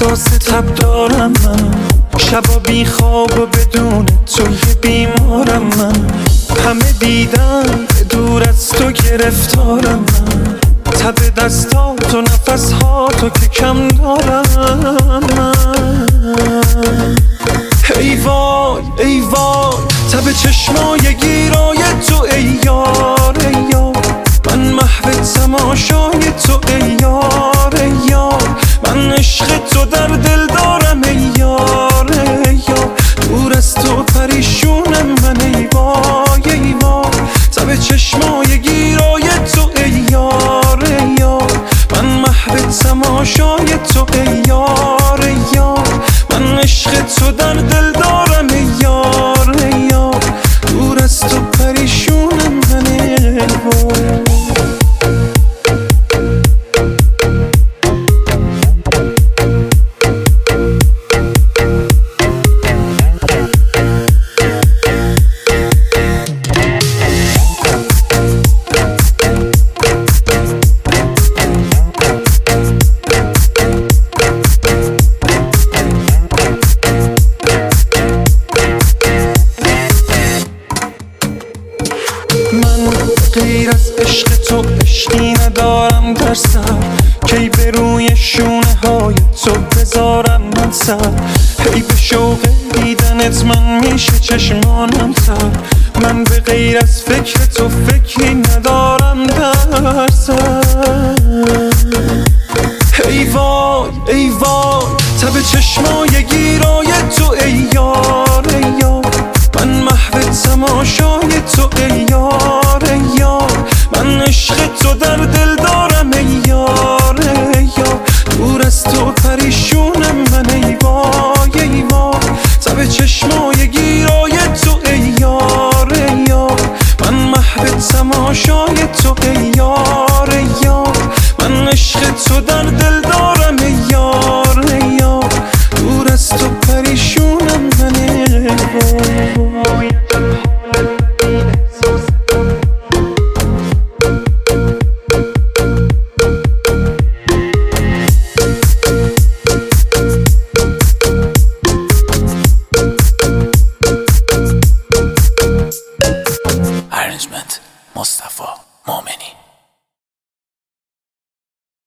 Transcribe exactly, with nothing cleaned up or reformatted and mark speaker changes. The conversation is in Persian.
Speaker 1: احساس تب دارم من، شبا بی خواب و بدون توی بیمارم من. همه دیدن دور از تو گرفتارم من، تب دستات و نفسهاتو که کم دارم من. ای وای ای وای تب چشمای گیرای تو ای یار ای یار، من محو تماشای تو ای یار ای یار، من عشق تو در دل دارم ای یار ای یار، دور از تو پریشونم من ای وای ای وای، تب چشمای گیرای تو ای یار ای یار، من محو تماشای تو ای یار ای یار، من عشق تو در دل دارم ای یار ای یار، دور از تو پریشونم من ای وای. غیر از عشق تو عشقی ندارم در سر، کی به روی شونه های تو بذارم من سر، هی به شوق دیدنت من میشه چشمانم تر، من به غیر از فکر تو فکری ندارم در سر. ای وای ای وای تب چشمای گیر